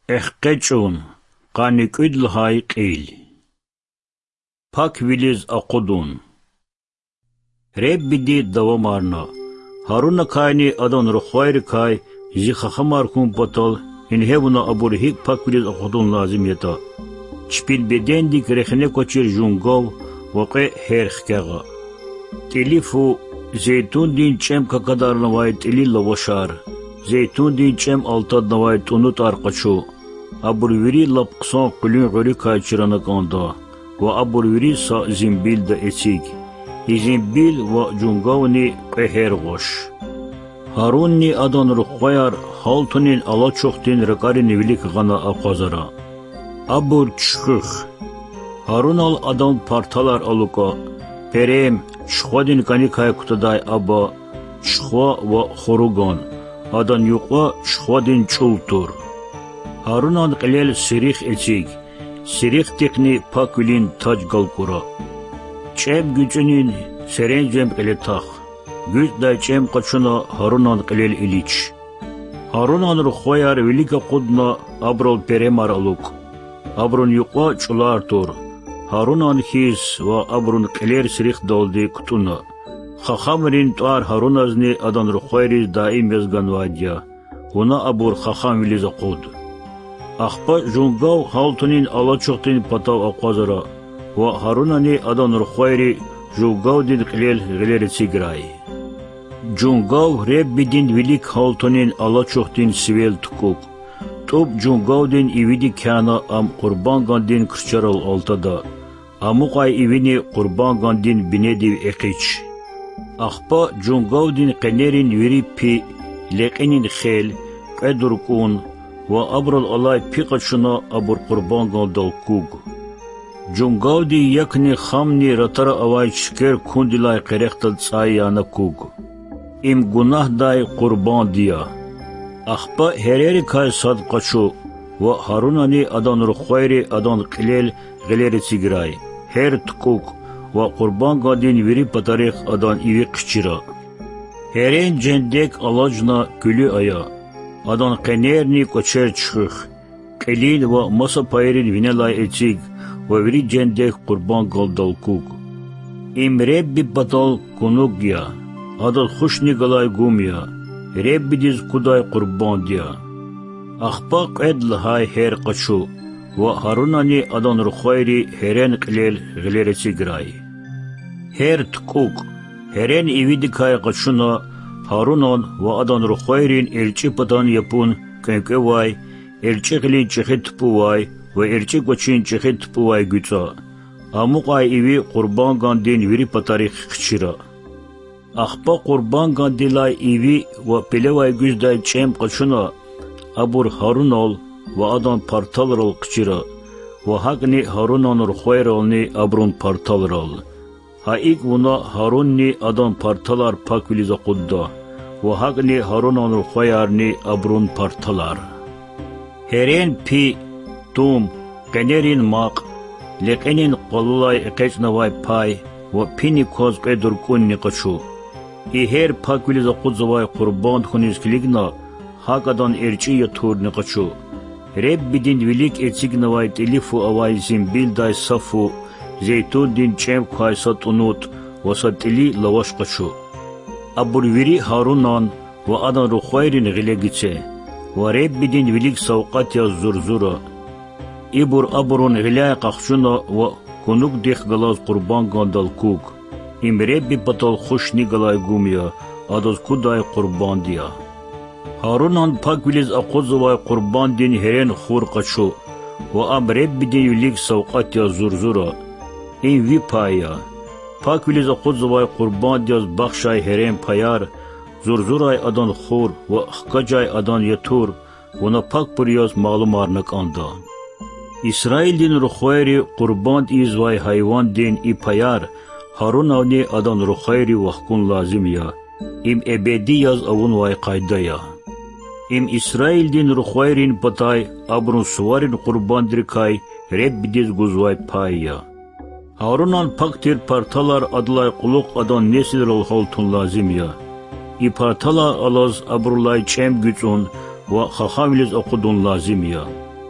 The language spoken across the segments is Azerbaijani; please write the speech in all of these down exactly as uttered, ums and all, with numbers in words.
اخقچون قانقود لهای قیل پاک ویلیز اقودون رب بدی دوا مارنا هارون کاینی ادان رو خوایر کای جی خخمار کن بطل این هیونا ابور هیک پاک ویلیز اقودون لازم یتا چپین بدن دی کرخنه کوچر جونگاو وقع هرخ کغا تلیفو زیتون دین چم کقدار نوای تلی لوشار زيتون دين چم التاد نواي تونوت ارقشو ابرويري لبقصان قلين غوري كاچرانه قاندا و ابرويري سا زنبيل دا اتيك زنبيل و جونغاوني قهر غوش هاروني ادان رخويار حالتونين الا چوختين رقاري نويليك غانا اقازارا ابور چخخ هارون ال ادان پارتالار الوكا پريم چخوادين كاني كاي كتداي ابا چخوا و خوروگان آدان یوقا شخوادین چولتور هارونان قلیل سریخ اتیگ سریخ تکنی پاکولین تاج گلکورا چم gücünün سرین جم قلیتاخ güc دا چم قچونا هارونان قلیل ایلیچ هارونان رخویار ولیکا قدنا ابرول پریمار الوک ابرون یوقا چولار تور هارونان خیز و ابرون قلیر سریخ دولدی کتونا خخامرین توار هارون ازنی ادان رخویریز دائم یزگان وادیا ونا ابور خخام ویلیز قود اخپا جونگاو حالتونین الا چوختین پتاو اقوازرا و هارونانی ادان رخویری جونگاو دین قلیل غلیر سیگرای جونگاو ریب بیدین ویلیک حالتونین الا چوختین سویل تکوک توب جونگاو دین ایویدی کانا ام قربان گاندین کرچارال آلتادا اموقای ایوینی قربان گاندین بینیدیو اقیچ اخپا جونگاو دین قنیرین ویری پی لقینین خیل قدرکون و ابرال علای پی قچنا ابر قربان گاندال کوگ جونگاو دی یکنی خامنی رتر اوای چکر کندلای قرختل سایانا کوگ ام گناه دای قربان دیا اخپا هریری کای صد قچو و هارونانی ادان رخویری ادان قلیل غلیر سیگرای هر تکوک و قربان گادین ویری پتاریخ ادان ایوی قچیرا هرین جندک الاجنا گلو آیا ادان قنیرنی کچر چخخ قلیل و مسا پایرین وینلای اتیگ و ویری جندک قربان گالدال کوک ام ریب بی بطال کنوک گیا ادال خوشنی گلای گومیا ریب بیدیز کدای قربان دیا اخپاق ادل های هر قچو و هارونانی ادان رخویری هرین قلیل غلیر سیگرای هر تکوک هرین ایویدی کای قچونا هارونان و ادان رخویرین الچی پتان یپون کنکه وای الچی قلین چخی تپو وای و الچی گوچین چخی تپو وای گوچا اموقای ایوی قربان گاندین ویری پتاریخ خچیرا اخپا قربان گاندیلای ایوی و پلوای گوچ دای چیم قچونا ابور هارونال و ادان پارتالرال قچیرا و حقنی هارونان رخویرالنی ابرون پارتالرال ها ایک ونا هارونی ادان پارتالار پاک ویلیزا قددا و حقنی هارونان رخویارنی ابرون پارتالار هرین پی توم قنیرین ماق لقینین قلولای اقیچ نوای پای و پینی کوز قیدر کن نقشو ای هر پاک ویلیزا قدزوای قربان خونیز کلیگنا حق ادان ارچی یا تور نقشو ریب بیدین ویلیک ارچیگ نوای تلیفو اوای زنبیل دای صفو زيتون دين چم خايسات انوت وسطلي لواش قشو ابرويري هارونان و ادان رخويرين غليگيچه و ريب بدين ويليك سوقات يا زرزورا ابر ابرون غلاي قخشونا و كونوك ديخ غلاز قربان گاندال کوك ام ريب بطل خوشني غلاي گوميا اداز كوداي قربان ديا هارونان پاك ويليز اقوزواي قربان دين هرين خور قشو و ام ريب بدين ويليك سوقات يا زرزورا این وی پایا پاک ویلیز خودزوای قربان دیاز بخشای هرم پایار زورزورای ادان خور و اخکجای ادان یتور ونا پاک پریاز معلوم آرنک آندا اسرائیل دین رخویری قربان ایزوای حیوان دین ای پایار هارون آنی ادان رخویری وحکون لازم یا ام ابدی یاز اون وای قایده یا ام اسرائیل دین رخویرین پتای ابرون سوارین قربان درکای رب بیدیز گوزوای پایا هارونان پاکتیر پارتالار ادلای قلوق ادان نسل رول حالتون لازم یا ای پارتالار الاز ابرولای چم گیتون و خخاملیز اقودون لازم یا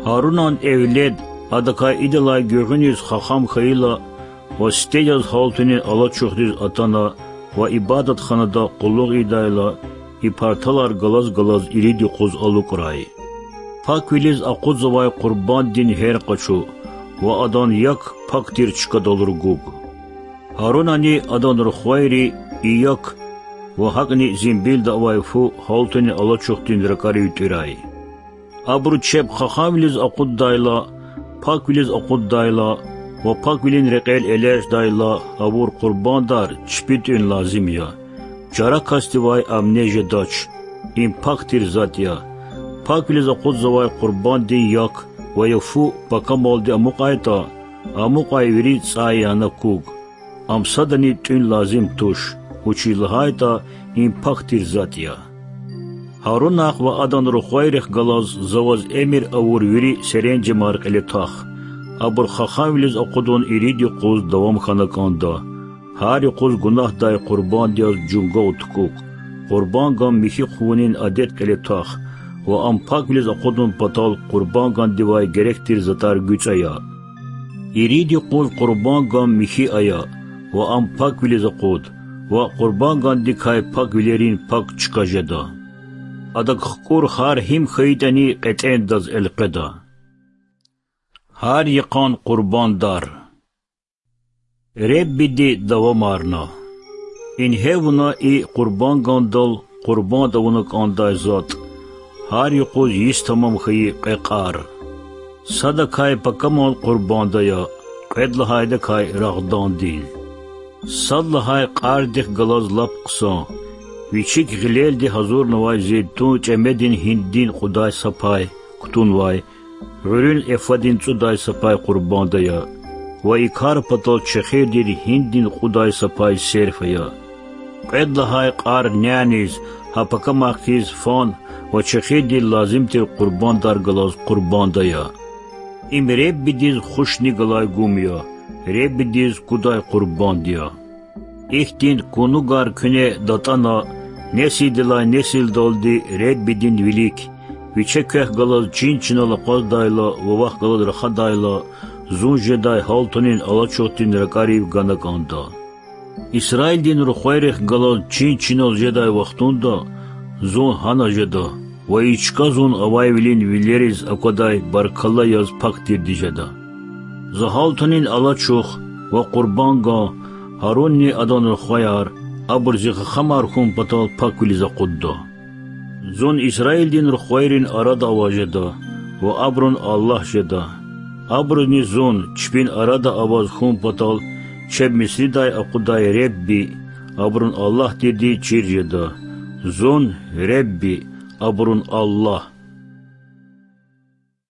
Harun'un evled adaka idalay görünüz haham khayla ve steyaz haltını ala çoğdüz atana ve ibadet khanada kulluk idayla ipartalar galaz galaz iridi qoz alukuray. Pak viliz aqud zavay qurban din her qaçu ve adan yak paktir çıkadolur gug. Harunani adan rukhwayri iyak ve haqni zimbil davay fu haltını ala çoğdin rakari yutiray. Abru çep khakhamliz aqud dayla, pak viliz aqud dayla ve pak vilin reqel eleş dayla abur qurban dar çpitün lazim ya. Jara kastivay amneje daç, impaktir zat ya. Pak viliz aqud zavay qurban din yak ve yafu pakamaldi amukayta, amukay viri tsayana kug. Amsadani tün lazim tuş, uçilhayta impaktir zat ya. Harunaq ve adan rukhwayrih galaz zavaz emir avur viri serence marq eletah. Abur khakhamliz aqudun iridi qoz davam khanakanda. Hari qoz günah day qurban diyaz junga utkuk. Qurban gam mihi khunin adet eletah. Ve ampak viliz aqudun patal qurban gan divay gerektir zatar güç aya. İridi qoz qurban gam mihi aya. Ve ampak viliz aqud. Ve qurban gan dikay pak vilerin pak çıkajada. Adak khkur har him khaytani qeten daz elqeda. Har yaqan qurban dar. Rebbidi davamarna. In hevna i qurban gandal qurban davunak anday zat. Har yuquz yis tamam khayi qeqar. Sadakay pakamal qurban daya. Qedlahayda kay ragdan din. Sadlahay qardik galaz lap qsan. Vichik gileldi hazur navay zeytun çemedin hindin kuday sapay kutun vay. Gürün efadin cuday sapay qurban daya. Ve ikar patal çekhedir hindin kuday sapay serfaya. Qedlahay qar nyaniz hapakamakiz fan ve çekhedir lazimtir qurban dar galaz qurban daya. İm Rebbidiz khuşni galay gumya. Rebbidiz kuday qurban diya. İhtin kunugar küne datana nesidilay nesil doldi Rebbidin vilik. Viçekeh galaz çin çinala qazdayla vavah galaz rakhadayla zunjeday haltonin alaçotin rakariv ganakanda. İsrail din rukhwayrih galaz çin çinal jeday vaxtunda zun hana jeda. Ve içka zun avayvilin villeriz akaday barkalla yaz paktir dijeda. Zahaltonin alaçoh ve qurbanga Harunni adan rukhwayar aburzi khamar khum patal pak viliza qudda. Zon İsrail din rukhwayrin arada avajeda ve abrun Allah jeda. Abruni zon çpin arada avaz khum patal çeb misriday akuday Rebbi abrun Allah dedi çir jeda. Zon Rebbi abrun Allah